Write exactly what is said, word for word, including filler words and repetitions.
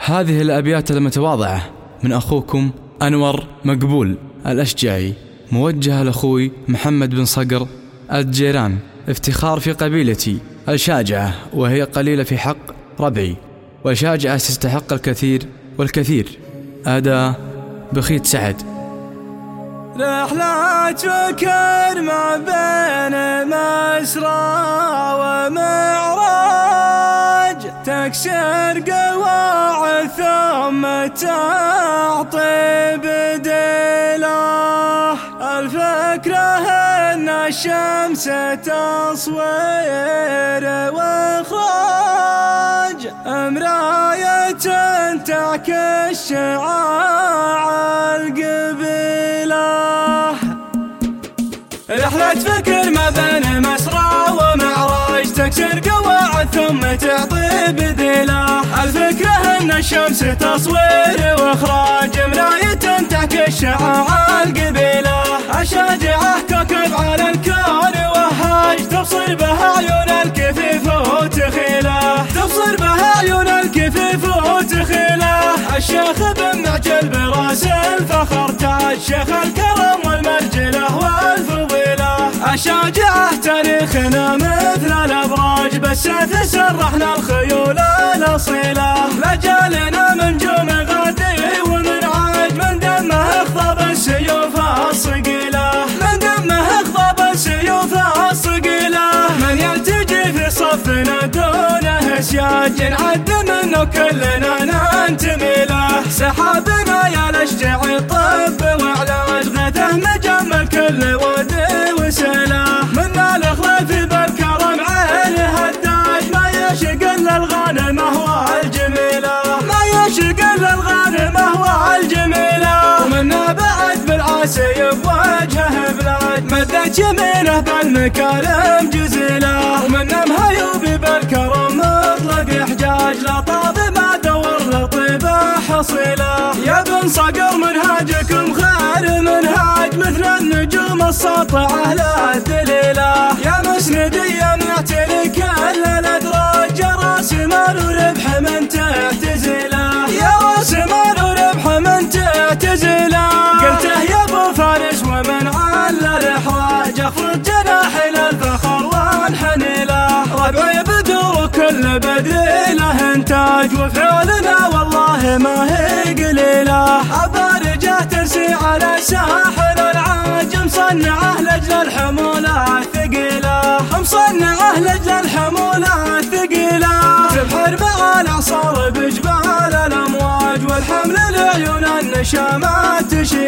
هذه الأبيات المتواضعة من أخوكم أنور مقبول الأشجعي، موجهة لأخوي محمد بن صقر الجيران، افتخار في قبيلتي الشاجعة، وهي قليلة في حق ربعي، وشاجعة تستحق الكثير والكثير. أداء بخيت سعد. رحلة فكر ما بين مسرى ومعراج، تكسر قواعد ثم تعطي بدله. الفكرة ان الشمس تصوير واخراج، مراية تعكس شعاع القبله. رحلة فكر ما بين مسرى ومعراج، تكسر قواعد ثم تعطي بدله. الفكرة ان الشمس تصوير واخراج، مراية تعكس شعاع القبيلة. الشاجعة كوكب على الكون وهاج، تبصر بها عيون الكفيف وتخيله، تبصر بها عيون الكفيف وتخيله. الشيخ بن معجل براس الفخر تاج، شيخ الكرم والمرجله والفضيله. الشاجعة تاريخنا مثل الأبراج، بالسيف سرحنا الخيول الأصيلة. لجالنا من جوم غادي ومن عاج، من دمه اخضب السيوف الصقيلة، من دمه اخضب السيوف الصقيلة. من يلتجي في صفنا دونه سياج، نعد منه كلنا ننتمي له. سحابنا يا الأشجعي طب وعلاج، غيثه مجمل كل ودي وسله. منا الخليفي بالكرم عينه التاج، ما يشق الا الغانمه والجميله، ما يشق الا الغانمه والجميله. ومنا بعد بالعسيب وجهه بلاد، مدت يمينه بالمكارم جزيله. ومنا مهيوبي بالكرم مطلق حجاج، لا طاضي ما دور لطيبه حصيله. يا بن صقر منهاجكم خير منهاج، مثل النجوم الساطعه لا دليله. يا مسندي معتلي كل الادراج، يا راس مال وربح من تعتزله، يا راس مال وربح من تعتزله. قلته يا ابو فارس ومن على الاحراج، اخفض جناحي للفخر وانحني له. ربعي بدور كل بدر له انتاج، وفعولنا والله ما هي قليله. ابارجه ترسي على ساحل العاج، مصنعه لاجل الحموله الثقيله، مصنعه لاجل الحموله الثقيله. تبحر بالاعصار بجبال الامواج، والحمل لعيون النشامات تشيله.